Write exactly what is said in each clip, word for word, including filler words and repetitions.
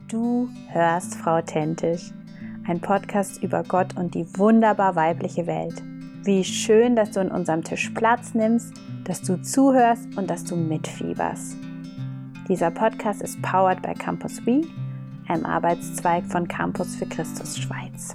Du hörst Frau Authentisch, ein Podcast über Gott und die wunderbar weibliche Welt. Wie schön, dass du an unserem Tisch Platz nimmst, dass du zuhörst und dass du mitfieberst. Dieser Podcast ist powered by Campus We, einem Arbeitszweig von Campus für Christus Schweiz.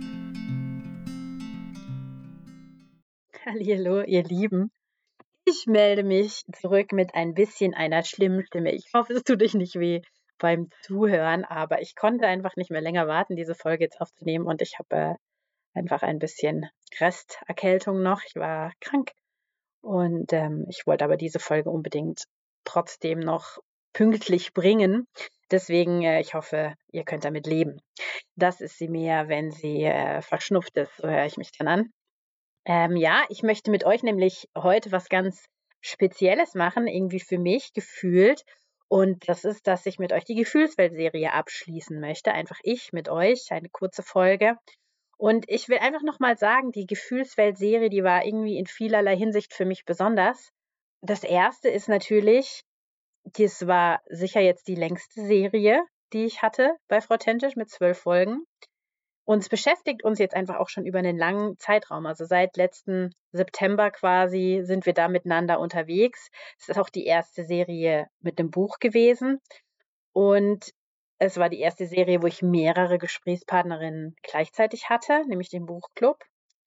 Hallo, ihr Lieben. Ich melde mich zurück mit ein bisschen einer schlimmen Stimme. Ich hoffe, es tut euch nicht weh beim Zuhören, aber ich konnte einfach nicht mehr länger warten, diese Folge jetzt aufzunehmen und ich habe äh, einfach ein bisschen Resterkältung noch. Ich war krank und ähm, ich wollte aber diese Folge unbedingt trotzdem noch pünktlich bringen. Deswegen, äh, ich hoffe, ihr könnt damit leben. Das ist sie mir, wenn sie äh, verschnupft ist, so höre ich mich dann an. Ähm, ja, ich möchte mit euch nämlich heute was ganz Spezielles machen, irgendwie für mich gefühlt. Und das ist, dass ich mit euch die Gefühlswelt-Serie abschließen möchte. Einfach ich mit euch, eine kurze Folge. Und ich will einfach nochmal sagen, die Gefühlswelt-Serie, die war irgendwie in vielerlei Hinsicht für mich besonders. Das erste ist natürlich, das war sicher jetzt die längste Serie, die ich hatte bei Frau Authentisch mit zwölf Folgen. Uns beschäftigt uns jetzt einfach auch schon über einen langen Zeitraum. Also seit letzten September quasi sind wir da miteinander unterwegs. Es ist auch die erste Serie mit einem Buch gewesen. Und es war die erste Serie, wo ich mehrere Gesprächspartnerinnen gleichzeitig hatte, nämlich den Buchclub.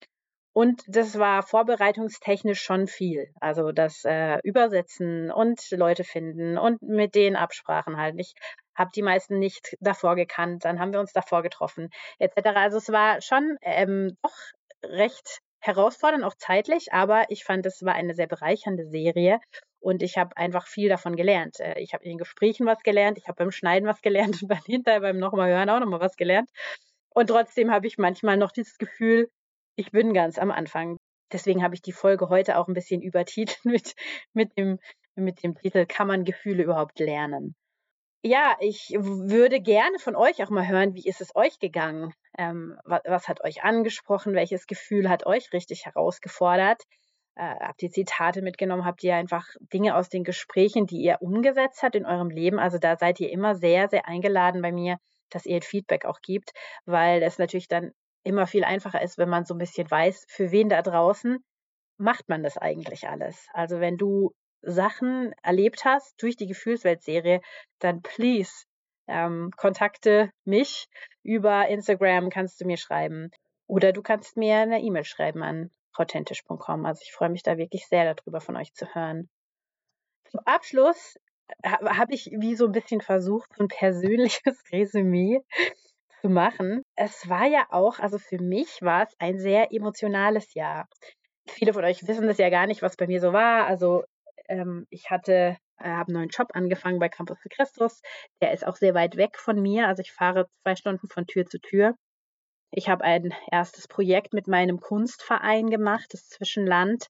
Und das war vorbereitungstechnisch schon viel. Also das äh, Übersetzen und Leute finden und mit denen Absprachen halten. Ich habe die meisten nicht davor gekannt, dann haben wir uns davor getroffen, et cetera. Also es war schon ähm, doch recht herausfordernd, auch zeitlich, aber ich fand, es war eine sehr bereichernde Serie und ich habe einfach viel davon gelernt. Äh, ich habe in den Gesprächen was gelernt, ich habe beim Schneiden was gelernt und beim hinterher beim nochmal hören auch nochmal was gelernt. Und trotzdem habe ich manchmal noch dieses Gefühl, ich bin ganz am Anfang. Deswegen habe ich die Folge heute auch ein bisschen übertitelt mit, mit, dem, mit dem Titel Kann man Gefühle überhaupt lernen? Ja, ich würde gerne von euch auch mal hören, wie ist es euch gegangen? Ähm, was, was hat euch angesprochen? Welches Gefühl hat euch richtig herausgefordert? Äh, habt ihr Zitate mitgenommen? Habt ihr einfach Dinge aus den Gesprächen, die ihr umgesetzt habt in eurem Leben? Also da seid ihr immer sehr, sehr eingeladen bei mir, dass ihr Feedback auch gibt, weil es natürlich dann immer viel einfacher ist, wenn man so ein bisschen weiß, für wen da draußen macht man das eigentlich alles. Also wenn du Sachen erlebt hast durch die Gefühlswelt-Serie, dann please ähm, kontakte mich über Instagram, kannst du mir schreiben. Oder du kannst mir eine E-Mail schreiben an authentisch punkt com. Also ich freue mich da wirklich sehr darüber, von euch zu hören. Zum Abschluss ha habe ich wie so ein bisschen versucht, so ein persönliches Resümee zu machen. Es war ja auch, also für mich war es ein sehr emotionales Jahr. Viele von euch wissen das ja gar nicht, was bei mir so war. Also ähm, ich hatte, äh, habe einen neuen Job angefangen bei Campus für Christus. Der ist auch sehr weit weg von mir. Also ich fahre zwei Stunden von Tür zu Tür. Ich habe ein erstes Projekt mit meinem Kunstverein gemacht, das Zwischenland,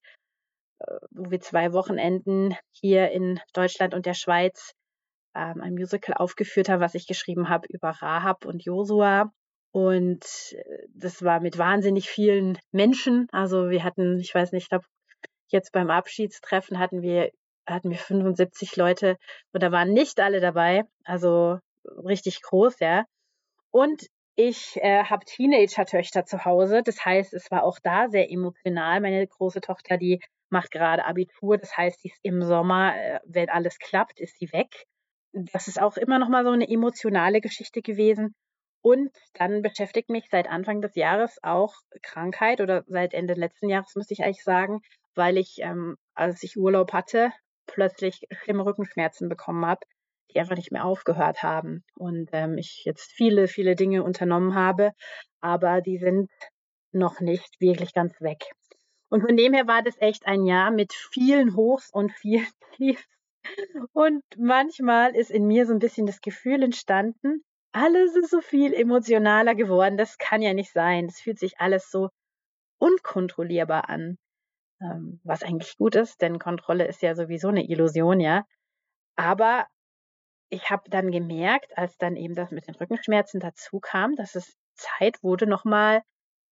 wo wir zwei Wochenenden hier in Deutschland und der Schweiz ähm, ein Musical aufgeführt haben, was ich geschrieben habe über Rahab und Josua. Und äh, das war mit wahnsinnig vielen Menschen. Also wir hatten, ich weiß nicht, ich glaube, jetzt beim Abschiedstreffen hatten wir, hatten wir fünfundsiebzig Leute und da waren nicht alle dabei. Also richtig groß, ja. Und ich äh, habe Teenager-Töchter zu Hause. Das heißt, es war auch da sehr emotional. Meine große Tochter, die macht gerade Abitur. Das heißt, die ist im Sommer, äh, wenn alles klappt, ist sie weg. Das ist auch immer noch mal so eine emotionale Geschichte gewesen. Und dann beschäftigt mich seit Anfang des Jahres auch Krankheit oder seit Ende letzten Jahres, muss ich eigentlich sagen, weil ich, ähm, als ich Urlaub hatte, plötzlich schlimme Rückenschmerzen bekommen habe, die einfach nicht mehr aufgehört haben. Und ähm, ich jetzt viele, viele Dinge unternommen habe, aber die sind noch nicht wirklich ganz weg. Und von dem her war das echt ein Jahr mit vielen Hochs und vielen Tiefs. Und manchmal ist in mir so ein bisschen das Gefühl entstanden, alles ist so viel emotionaler geworden. Das kann ja nicht sein. Das fühlt sich alles so unkontrollierbar an, ähm, was eigentlich gut ist, denn Kontrolle ist ja sowieso eine Illusion, ja. Aber ich habe dann gemerkt, als dann eben das mit den Rückenschmerzen dazu kam, dass es Zeit wurde, noch mal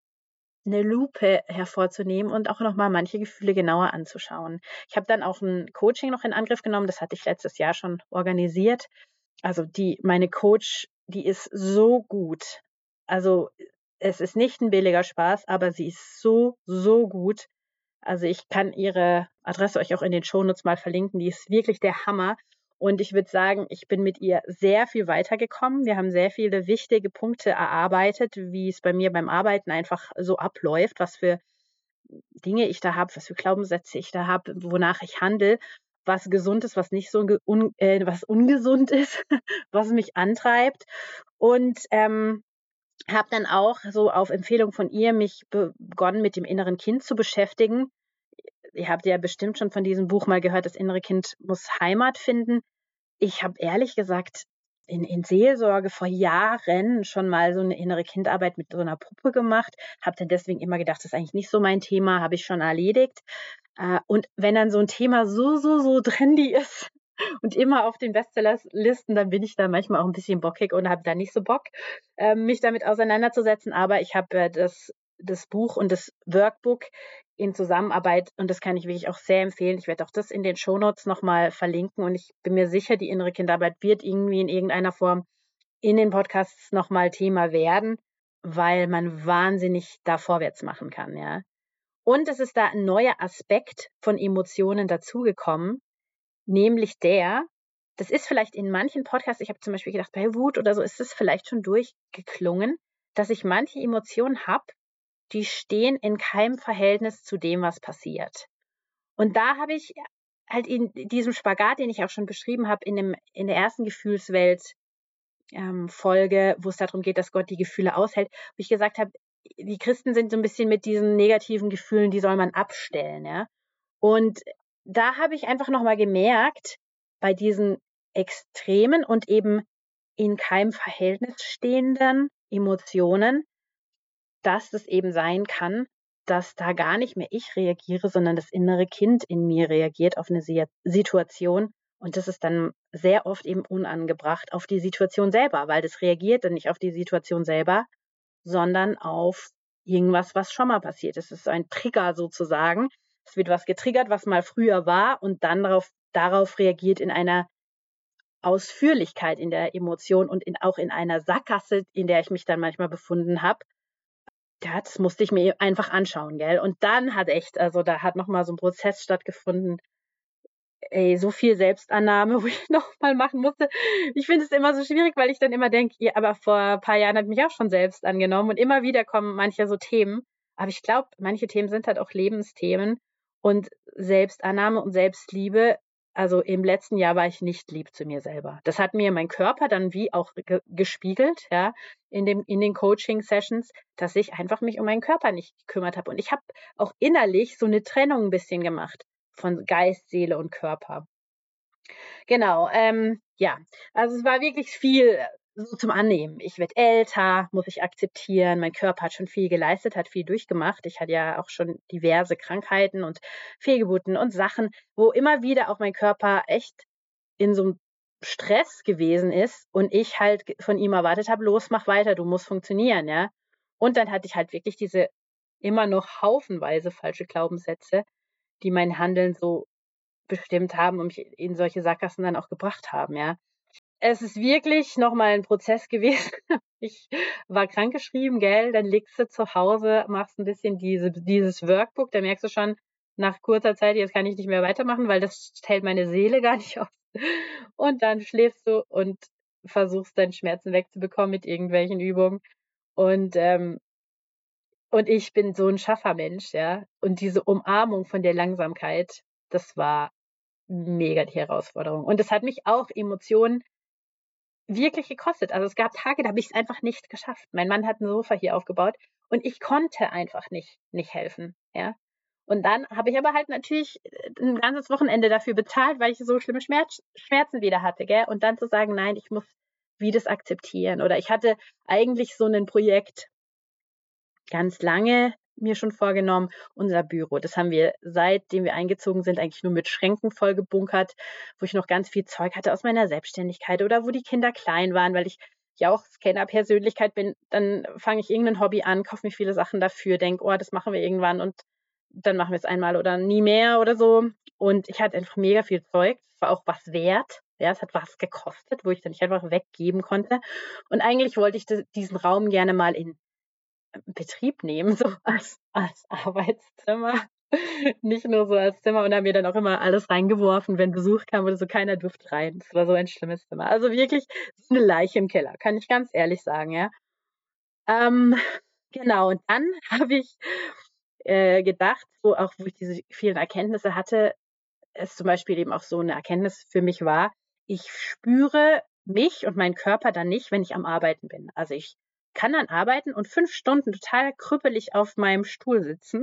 'ne Lupe hervorzunehmen und auch noch mal manche Gefühle genauer anzuschauen. Ich habe dann auch ein Coaching noch in Angriff genommen, das hatte ich letztes Jahr schon organisiert. Also, die meine Coach die ist so gut. Also, es ist nicht ein billiger Spaß, aber sie ist so, so gut. Also, ich kann ihre Adresse euch auch in den Shownotes mal verlinken. Die ist wirklich der Hammer. Und ich würde sagen, ich bin mit ihr sehr viel weitergekommen. Wir haben sehr viele wichtige Punkte erarbeitet, wie es bei mir beim Arbeiten einfach so abläuft, was für Dinge ich da habe, was für Glaubenssätze ich da habe, wonach ich handle, was gesund ist, was nicht so ge un äh, was ungesund ist, was mich antreibt. Und, ähm, habe dann auch so auf Empfehlung von ihr mich be begonnen, mit dem inneren Kind zu beschäftigen. Ihr habt ja bestimmt schon von diesem Buch mal gehört, „Das innere Kind muss Heimat finden." Ich habe ehrlich gesagt in in Seelsorge vor Jahren schon mal so 'ne innere Kindarbeit mit so 'ner Puppe gemacht, habe dann deswegen immer gedacht, das ist eigentlich nicht so mein Thema, habe ich schon erledigt. Äh, und wenn dann so 'n Thema so, so, so trendy ist und immer auf den Bestsellerlisten, dann bin ich da manchmal auch 'n bisschen bockig und habe da nicht so Bock, ähm, mich damit auseinanderzusetzen. Aber ich habe, äh, das das Buch und das Workbook in Zusammenarbeit und das kann ich wirklich auch sehr empfehlen. Ich werde auch das in den Shownotes noch mal verlinken und ich bin mir sicher, die innere Kindarbeit wird irgendwie in irgendeiner Form in den Podcasts noch mal Thema werden, weil man wahnsinnig da vorwärts machen kann, ja. Und es ist da 'n neuer Aspekt von Emotionen dazugekommen, nämlich der, das ist vielleicht in manchen Podcasts, ich habe zum Beispiel gedacht, bei Wut oder so ist es vielleicht schon durchgeklungen, dass ich manche Emotionen habe, die stehen in keinem Verhältnis zu dem, was passiert. Und da habe ich halt in diesem Spagat, den ich auch schon beschrieben habe in dem in der ersten Gefühlswelt, ähm, Folge, wo es darum geht, dass Gott die Gefühle aushält, wo ich gesagt habe, die Christen sind so ein bisschen mit diesen negativen Gefühlen, die soll man abstellen, ja? Und da habe ich einfach noch mal gemerkt, bei diesen extremen und eben in keinem Verhältnis stehenden Emotionen, dass es eben sein kann, dass da gar nicht mehr ich reagiere, sondern das innere Kind in mir reagiert auf eine Sia Situation. Und das ist dann sehr oft eben unangebracht auf die Situation selber, weil das reagiert dann nicht auf die Situation selber, sondern auf irgendwas, was schon mal passiert ist. Es ist ein Trigger sozusagen. Es wird was getriggert, was mal früher war und dann darauf darauf reagiert in einer Ausführlichkeit in der Emotion und in auch in einer Sackgasse, in der ich mich dann manchmal befunden habe. Ja, das musste ich mir einfach anschauen, gell? Und dann hat echt also, da hat noch mal so 'n Prozess stattgefunden, ey, so viel Selbstannahme, wo ich noch mal machen musste. Ich finde es immer so schwierig, weil ich dann immer denke: „Ja, aber vor ein paar Jahren habe ich mich auch schon selbst angenommen." Und immer wieder kommen manche so Themen. Aber ich glaube, manche Themen sind halt auch Lebensthemen und Selbstannahme und Selbstliebe, also, im letzten Jahr war ich nicht lieb zu mir selber. Das hat mir mein Körper dann wie auch ge gespiegelt, ja, in dem in den Coaching-Sessions, dass ich einfach mich um meinen Körper nicht gekümmert habe. Und ich habe auch innerlich so 'ne Trennung 'n bisschen gemacht von Geist, Seele und Körper. Genau, ähm, ja, also es war wirklich viel äh, so zum Annehmen. Ich werde älter, muss ich akzeptieren. Mein Körper hat schon viel geleistet, hat viel durchgemacht. Ich hatte ja auch schon diverse Krankheiten und Fehlgeburten und Sachen, wo immer wieder auch mein Körper echt in so 'nem Stress gewesen ist und ich halt g von ihm erwartet habe: „Los, mach weiter, du musst funktionieren", ja? Und dann hatte ich halt wirklich diese immer noch haufenweise falsche Glaubenssätze, die mein Handeln so bestimmt haben und mich in solche Sackgassen dann auch gebracht haben, ja. Es ist wirklich noch mal 'n Prozess gewesen. Ich war krankgeschrieben, gell? Dann liegst du zu Hause, machst 'n bisschen diese dieses Workbook, da merkst du schon nach kurzer Zeit, jetzt kann ich nicht mehr weitermachen, weil das hält meine Seele gar nicht aus. Und dann schläfst du und versuchst, deine Schmerzen wegzubekommen mit irgendwelchen Übungen. Und, ähm und ich bin so 'n Schaffermensch, ja? Und diese Umarmung von der Langsamkeit, das war mega die Herausforderung. Und es hat mich auch Emotionen wirklich gekostet. Also, es gab Tage, da habe ich's einfach nicht geschafft. Mein Mann hat 'n Sofa hier aufgebaut und ich konnte einfach nicht nicht helfen, ja? Und dann habe ich aber halt natürlich, äh, 'n ganzes Wochenende dafür bezahlt, weil ich so schlimme Schmerz Schmerzen wieder hatte, gell? Und dann zu sagen: „Nein, ich muss wie das akzeptieren." Oder ich hatte eigentlich so 'nen Projekt ganz lange mir schon vorgenommen, unser Büro. Das haben wir, seitdem wir eingezogen sind, eigentlich nur mit Schränken vollgebunkert, wo ich noch ganz viel Zeug hatte aus meiner Selbstständigkeit oder wo die Kinder klein waren, weil ich ja auch Scanner-Persönlichkeit bin. Dann fange ich irgendein Hobby an, kaufe mir viele Sachen dafür, denke: „Oh, das machen wir irgendwann und dann machen wir es einmal oder nie mehr" oder so. Und ich hatte einfach mega viel Zeug. Das war auch was wert. Ja, es hat was gekostet, wo ich dann nicht einfach weggeben konnte. Und eigentlich wollte ich d diesen Raum gerne mal in Betrieb nehmen, so als als Arbeitszimmer, nicht nur so als Zimmer und haben mir dann auch immer alles reingeworfen, wenn Besuch kam oder so, keiner durfte rein. Das war so ein schlimmes Zimmer. Also wirklich so 'ne Leiche im Keller, kann ich ganz ehrlich sagen, ja. Ähm, genau, und dann habe ich, äh, gedacht, so auch wo ich diese vielen Erkenntnisse hatte, es zum Beispiel eben auch so 'ne Erkenntnis für mich war, ich spüre mich und meinen Körper dann nicht, wenn ich am Arbeiten bin. Also, ich kann dann arbeiten und fünf Stunden total krüppelig auf meinem Stuhl sitzen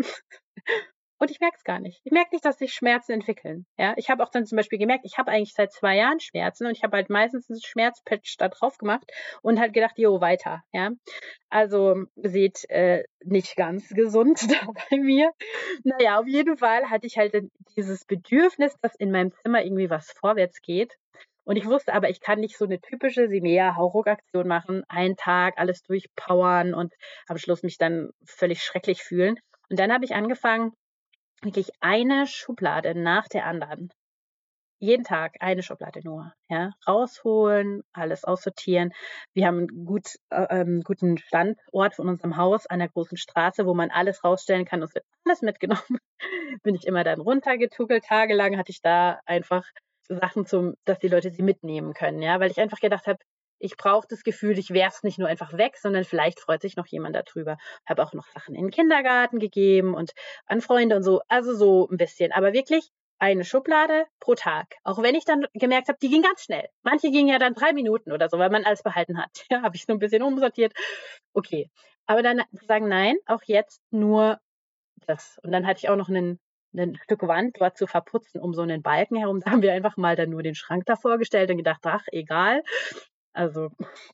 und ich merke es gar nicht. Ich merke nicht, dass sich Schmerzen entwickeln, ja? Ich habe auch dann zum Beispiel gemerkt, ich habe eigentlich seit zwei Jahren Schmerzen und ich habe halt meistens 'n Schmerzpatch da drauf gemacht und halt gedacht: „Jo, weiter“, ja? Also, seht, äh, nicht ganz gesund da bei mir. Na ja, auf jeden Fall hatte ich halt dann dieses Bedürfnis, dass in meinem Zimmer irgendwie was vorwärts geht. Und ich wusste aber, ich kann nicht so 'ne typische Sinea-Hauruck-Aktion machen, einen Tag alles durchpowern und am Schluss mich dann völlig schrecklich fühlen. Und dann habe ich angefangen, wirklich eine Schublade nach der anderen jeden Tag eine Schublade nur, ja, rausholen, alles aussortieren. Wir haben 'n gut äh, ähm, guten Standort von unserem Haus an der großen Straße, wo man alles rausstellen kann. Es wird alles mitgenommen. Bin ich immer dann runtergetuckelt. Tagelang hatte ich da einfach Sachen zum dass die Leute sie mitnehmen können, ja, weil ich einfach gedacht habe, ich brauche das Gefühl, ich werfe es nicht nur einfach weg, sondern vielleicht freut sich noch jemand da drüber. Habe auch noch Sachen in 'n Kindergarten gegeben und an Freunde und so, also so 'n bisschen. Aber wirklich eine Schublade pro Tag. Auch wenn ich dann gemerkt habe, die ging ganz schnell. Manche gingen ja dann drei Minuten oder so, weil man alles behalten hat. Ja, habe ich so 'n bisschen umsortiert. Okay. Aber dann zu sagen: „Nein, auch jetzt nur das.“ Und dann hatte ich auch noch 'nen 'nen Stück Wand dort zu verputzen um so 'nen Balken herum. Da haben wir einfach mal dann nur den Schrank davor gestellt und gedacht: „Ach, egal.“ Also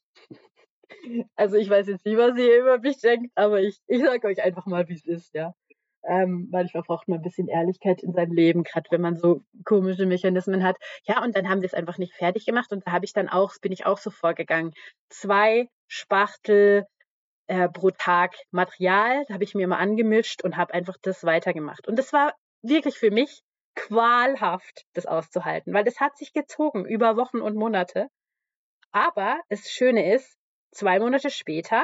also, ich weiß jetzt nicht, was ihr über mich denkt, aber ich ich sage euch einfach mal, wie's ist, ja. Ähm, manchmal braucht man 'n bisschen Ehrlichkeit in seinem Leben, grad wenn man so komische Mechanismen hat. Ja, und dann haben wir's einfach nicht fertig gemacht und da habe ich dann auch bin ich auch so vorgegangen. zwei Spachtel, äh, pro Tag Material habe ich mir immer angemischt und habe einfach das weitergemacht. Und das war wirklich für mich qualhaft, das auszuhalten, weil das hat sich gezogen über Wochen und Monate. Aber das Schöne ist, zwei Monate später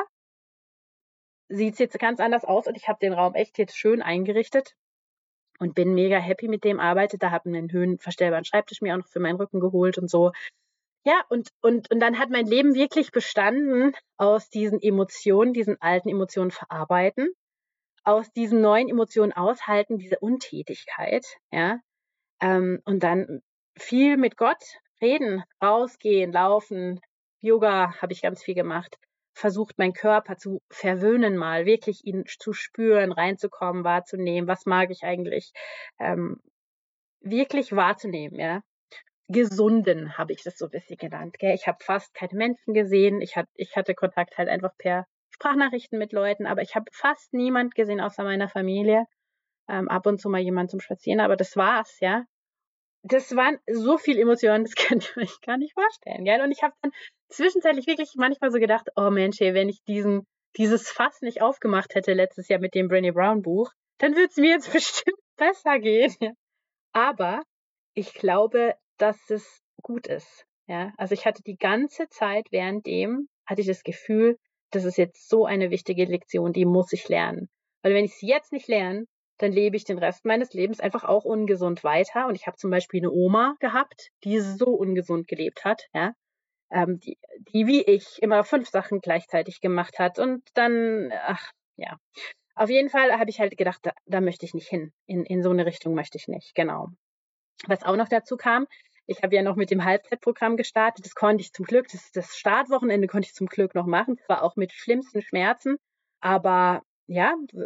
sieht's jetzt ganz anders aus und ich habe den Raum echt jetzt schön eingerichtet und bin mega happy mit dem, arbeite da, habe 'nen höhenverstellbaren Schreibtisch mir auch noch für meinen Rücken geholt und so. Ja, und und und dann hat mein Leben wirklich bestanden aus diesen Emotionen, diesen alten Emotionen verarbeiten, aus diesen neuen Emotionen aushalten, diese Untätigkeit, ja? Ähm, und dann viel mit Gott reden, rausgehen, laufen, Yoga habe ich ganz viel gemacht, versucht, meinen Körper zu verwöhnen mal, wirklich ihn zu spüren, reinzukommen, wahrzunehmen, was mag ich eigentlich, ähm, wirklich wahrzunehmen, ja? Gesunden habe ich das so 'n bisschen genannt, gell? Ich habe fast keine Menschen gesehen. Ich hat ich hatte Kontakt halt einfach per Sprachnachrichten mit Leuten, aber ich habe fast niemand gesehen außer meiner Familie. Ähm, ab und zu mal jemand zum Spazieren, aber das war's, ja? Das waren so viel Emotionen, das könnt ihr euch gar nicht vorstellen, gell? Und ich habe dann zwischenzeitlich wirklich manchmal so gedacht: „Oh Mensch, ey, wenn ich diesen dieses Fass nicht aufgemacht hätte letztes Jahr mit dem Brené Brown Buch, dann würde es mir jetzt bestimmt besser gehen“, ja? Aber ich glaube, dass es gut ist, ja? Also, ich hatte die ganze Zeit währenddem hatte ich das Gefühl, das ist jetzt so eine wichtige Lektion, die muss ich lernen. Weil wenn ich's jetzt nicht lerne, dann lebe ich den Rest meines Lebens einfach auch ungesund weiter. Und ich habe zum Beispiel 'ne Oma gehabt, die so ungesund gelebt hat, ja? Ähm, die die wie ich immer fünf Sachen gleichzeitig gemacht hat und dann ach, ja. Auf jeden Fall habe ich halt gedacht, da da möchte ich nicht hin. In in so 'ne Richtung möchte ich nicht, genau. Was auch noch dazu kam, ich habe ja noch mit dem Halbzeitprogramm gestartet. Das konnte ich zum Glück das das Startwochenende konnte ich zum Glück noch machen, zwar auch mit schlimmsten Schmerzen, aber ja, w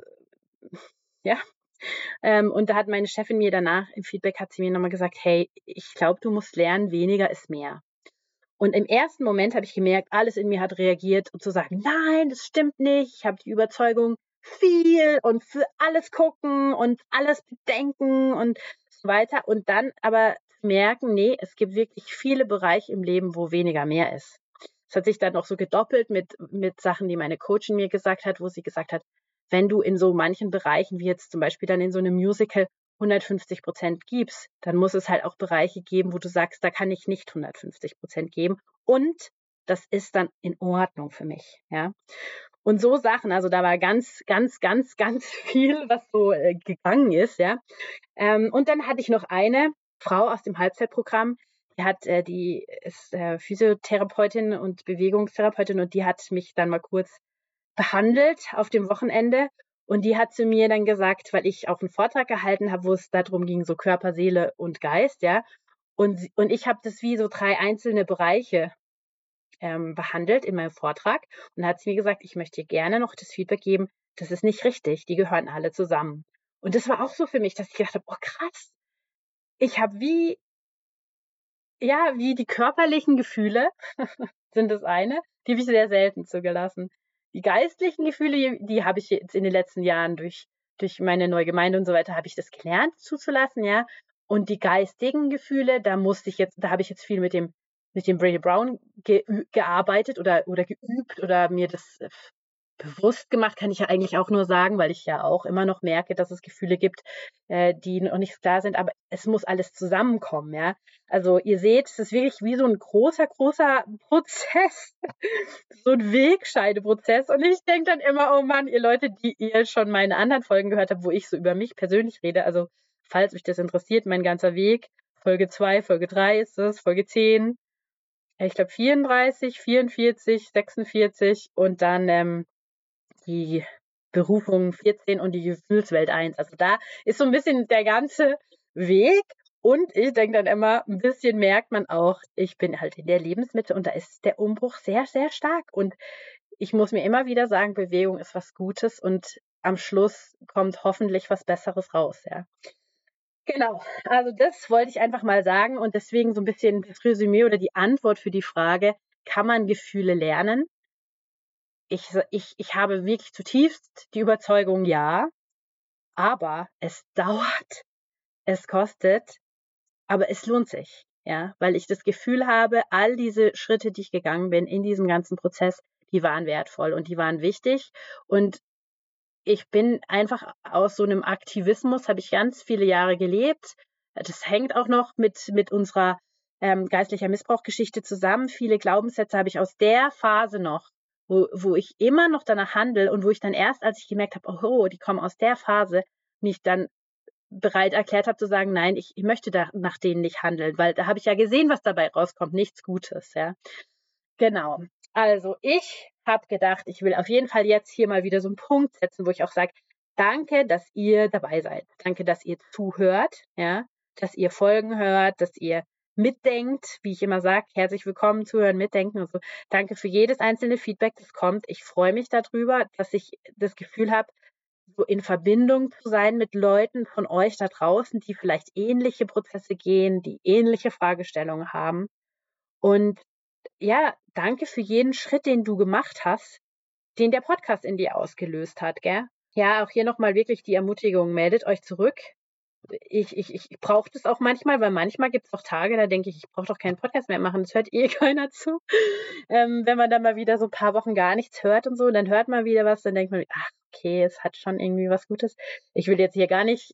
ja. Ähm, und da hat meine Chefin mir danach im Feedback hat sie mir noch mal gesagt: „Hey, ich glaube, du musst lernen, weniger ist mehr.“ Und im ersten Moment habe ich gemerkt, alles in mir hat reagiert, um zu sagen: „Nein, das stimmt nicht.“ Ich habe die Überzeugung, viel und für alles gucken und alles bedenken und so weiter. Und dann aber merken: „Ne, es gibt wirklich viele Bereiche im Leben, wo weniger mehr ist.“ Es hat sich dann noch so gedoppelt mit mit Sachen, die meine Coachin mir gesagt hat, wo sie gesagt hat: „Wenn du in so manchen Bereichen, wie jetzt zum Beispiel dann in so 'nem Musical hundertfünfzig Prozent gibst, dann muss es halt auch Bereiche geben, wo du sagst, da kann ich nicht hundertfünfzig Prozent geben. Und das ist dann in Ordnung für mich, ja. Und so Sachen, also da war ganz, ganz, ganz, ganz viel, was so äh, gegangen ist, ja. Ähm, und dann hatte ich noch eine Frau aus dem Halbzeitprogramm, die hat, äh, die ist äh, Physiotherapeutin und Bewegungstherapeutin und die hat mich dann mal kurz behandelt auf dem Wochenende. Und die hat zu mir dann gesagt, weil ich auch einen Vortrag gehalten habe, wo es darum ging, so Körper, Seele und Geist, ja. Und, sie- und ich habe das wie so drei einzelne Bereiche ähm, behandelt in meinem Vortrag. Und da hat sie mir gesagt, ich möchte dir gerne noch das Feedback geben, das ist nicht richtig, die gehören alle zusammen. Und das war auch so für mich, dass ich gedacht habe, oh krass, ich habe wie, ja, wie die körperlichen Gefühle sind das eine, die habe ich sehr selten zugelassen. Die geistlichen Gefühle, die habe ich jetzt in den letzten Jahren durch, durch meine neue Gemeinde und so weiter, habe ich das gelernt zuzulassen, ja. Und die geistigen Gefühle, da musste ich jetzt, da habe ich jetzt viel mit dem, mit dem Brady Brown ge gearbeitet oder, oder geübt oder mir das äh, bewusst gemacht, kann ich ja eigentlich auch nur sagen, weil ich ja auch immer noch merke, dass es Gefühle gibt, äh, die noch nicht da sind, aber es muss alles zusammenkommen, ja. Also ihr seht, es ist wirklich wie so ein großer, großer Prozess, so ein Wegscheideprozess. Und ich denke dann immer, oh Mann, ihr Leute, die ihr schon meine anderen Folgen gehört habt, wo ich so über mich persönlich rede, also falls euch das interessiert, mein ganzer Weg, Folge zwei, Folge drei ist es, Folge zehn, ich glaube vierunddreißig, vierundvierzig, sechsundvierzig und dann ähm, die Berufung vierzehn und die Gefühlswelt eins. Also da ist so ein bisschen der ganze Weg. Und ich denke dann immer, ein bisschen merkt man auch, ich bin halt in der Lebensmitte und da ist der Umbruch sehr, sehr stark. Und ich muss mir immer wieder sagen, Bewegung ist was Gutes und am Schluss kommt hoffentlich was Besseres raus, ja. Genau, also das wollte ich einfach mal sagen und deswegen so ein bisschen das Resümee oder die Antwort für die Frage, kann man Gefühle lernen? Ich, ich, ich habe wirklich zutiefst die Überzeugung, ja, aber es dauert, es kostet, aber es lohnt sich, ja, weil ich das Gefühl habe, all diese Schritte, die ich gegangen bin in diesem ganzen Prozess, die waren wertvoll und die waren wichtig und ich bin einfach aus so einem Aktivismus habe ich ganz viele Jahre gelebt. Das hängt auch noch mit mit unserer, ähm, geistlicher Missbrauchgeschichte zusammen. Viele Glaubenssätze habe ich aus der Phase noch, wo wo ich immer noch danach handle und wo ich dann erst, als ich gemerkt habe: „Oh, die kommen aus der Phase“, mich dann bereit erklärt habe zu sagen: „Nein, ich ich möchte da nach denen nicht handeln“, weil da habe ich ja gesehen, was dabei rauskommt, nichts Gutes, ja. Genau. Also ich habe gedacht, ich will auf jeden Fall jetzt hier mal wieder so einen Punkt setzen, wo ich auch sage: „Danke, dass ihr dabei seid. Danke, dass ihr zuhört, ja, dass ihr Folgen hört, dass ihr mitdenkt“, wie ich immer sage, herzlich willkommen, zuhören, mitdenken und so. Danke für jedes einzelne Feedback, das kommt. Ich freue mich darüber, dass ich das Gefühl habe, so in Verbindung zu sein mit Leuten von euch da draußen, die vielleicht ähnliche Prozesse gehen, die ähnliche Fragestellungen haben. Und ja, danke für jeden Schritt, den du gemacht hast, den der Podcast in dir ausgelöst hat, gell? Ja, auch hier nochmal wirklich die Ermutigung, meldet euch zurück. Ich, ich, ich brauche das auch manchmal, weil manchmal gibt es auch Tage, da denke ich, ich brauche doch keinen Podcast mehr machen, das hört eh keiner zu. Ähm, wenn man dann mal wieder so ein paar Wochen gar nichts hört und so, und dann hört man wieder was, dann denkt man, ach, okay, es hat schon irgendwie was Gutes. Ich will jetzt hier gar nicht,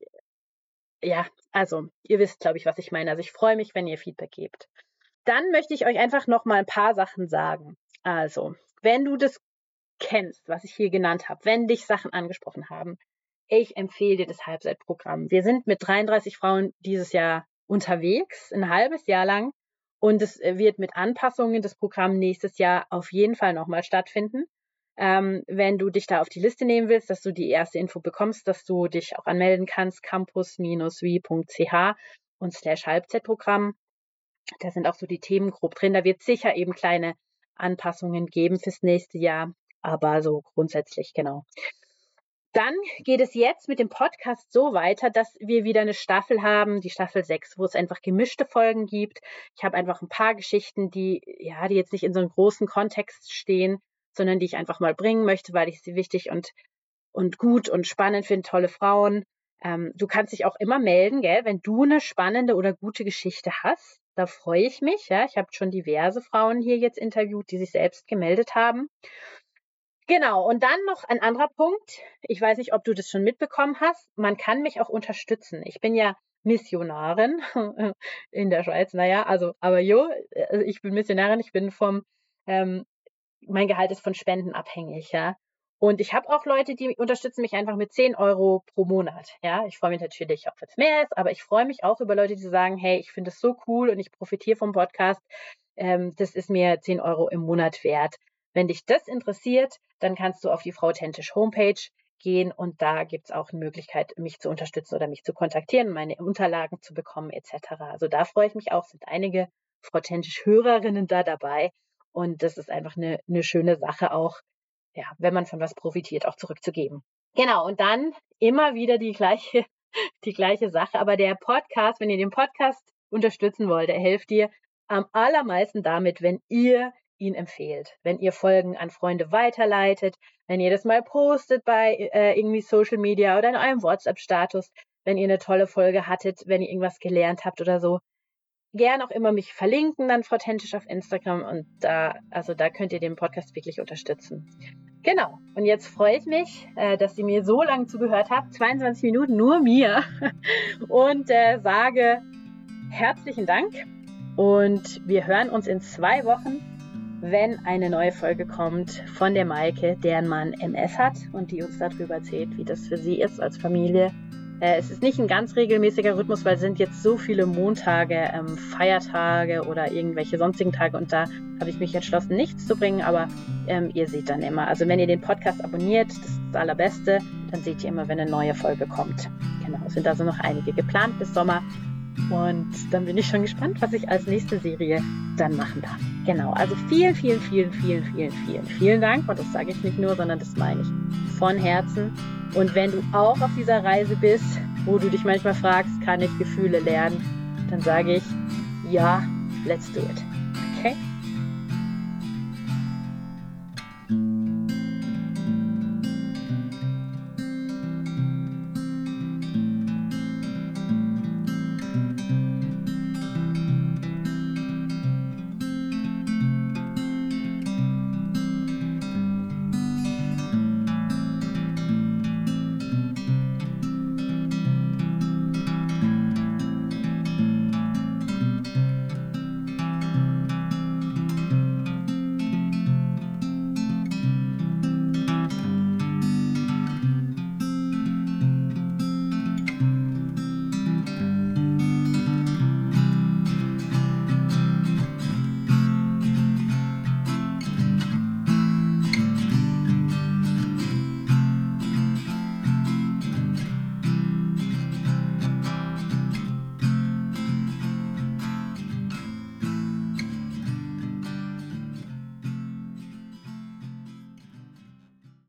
ja, also, ihr wisst, glaube ich, was ich meine. Also ich freue mich, wenn ihr Feedback gebt. Dann möchte ich euch einfach noch mal ein paar Sachen sagen. Also, wenn du das kennst, was ich hier genannt habe, wenn dich Sachen angesprochen haben, ich empfehle dir das Halbzeitprogramm. Wir sind mit dreiunddreißig Frauen dieses Jahr unterwegs, ein halbes Jahr lang. Und es äh, wird mit Anpassungen das Programm nächstes Jahr auf jeden Fall nochmal stattfinden. Ähm, wenn du dich da auf die Liste nehmen willst, dass du die erste Info bekommst, dass du dich auch anmelden kannst, campus-wie punkt c h und slash Halbzeitprogramm. Da sind auch so die Themen grob drin. Da wird sicher eben kleine Anpassungen geben fürs nächste Jahr, aber so grundsätzlich genau. Dann geht es jetzt mit dem Podcast so weiter, dass wir wieder eine Staffel haben, die Staffel sechs, wo es einfach gemischte Folgen gibt. Ich habe einfach ein paar Geschichten, die ja, die jetzt nicht in so einem großen Kontext stehen, sondern die ich einfach mal bringen möchte, weil ich sie wichtig und und gut und spannend finde, tolle Frauen. Ähm, du kannst dich auch immer melden, gell, wenn du eine spannende oder gute Geschichte hast. Da freue ich mich. Ja, ich habe schon diverse Frauen hier jetzt interviewt, die sich selbst gemeldet haben. Genau, und dann noch ein anderer Punkt. Ich weiß nicht, ob du das schon mitbekommen hast. Man kann mich auch unterstützen. Ich bin ja Missionarin in der Schweiz. Naja, also, aber jo, also ich bin Missionarin. Ich bin vom, ähm, mein Gehalt ist von Spenden abhängig, ja. Und ich habe auch Leute, die unterstützen mich einfach mit zehn Euro pro Monat, ja. Ich freue mich natürlich auch, wenn es mehr ist, aber ich freue mich auch über Leute, die sagen, hey, ich finde es so cool und ich profitiere vom Podcast. Ähm, das ist mir zehn Euro im Monat wert. Wenn dich das interessiert, dann kannst du auf die Frau Tentisch Homepage gehen und da gibt es auch eine Möglichkeit, mich zu unterstützen oder mich zu kontaktieren, meine Unterlagen zu bekommen et cetera. Also da freue ich mich auch, sind einige Frau Tentisch Hörerinnen da dabei und das ist einfach eine, eine schöne Sache auch, ja, wenn man von was profitiert, auch zurückzugeben. Genau, und dann immer wieder die gleiche, die gleiche Sache, aber der Podcast, wenn ihr den Podcast unterstützen wollt, der hilft dir am allermeisten damit, wenn ihr ihn empfehlt, wenn ihr Folgen an Freunde weiterleitet, wenn ihr das mal postet bei äh, irgendwie Social Media oder in eurem WhatsApp-Status, wenn ihr eine tolle Folge hattet, wenn ihr irgendwas gelernt habt oder so. Gern auch immer mich verlinken, dann Frau Tentisch auf Instagram und da, also da könnt ihr den Podcast wirklich unterstützen. Genau, und jetzt freue ich mich, äh, dass ihr mir so lange zugehört habt, zweiundzwanzig Minuten nur mir und äh, sage herzlichen Dank und wir hören uns in zwei Wochen, wenn eine neue Folge kommt von der Maike, deren Mann M S hat und die uns darüber erzählt, wie das für sie ist als Familie. Äh, es ist nicht ein ganz regelmäßiger Rhythmus, weil es sind jetzt so viele Montage, ähm, Feiertage oder irgendwelche sonstigen Tage und da habe ich mich entschlossen, nichts zu bringen, aber ähm, ihr seht dann immer. Also wenn ihr den Podcast abonniert, das ist das Allerbeste, dann seht ihr immer, wenn eine neue Folge kommt. Genau, es sind also noch einige geplant bis Sommer. Und dann bin ich schon gespannt, was ich als nächste Serie dann machen darf. Genau, also vielen, vielen, vielen, vielen, vielen, vielen, vielen Dank. Und das sage ich nicht nur, sondern das meine ich von Herzen. Und wenn du auch auf dieser Reise bist, wo du dich manchmal fragst, kann ich Gefühle lernen, dann sage ich, ja, let's do it.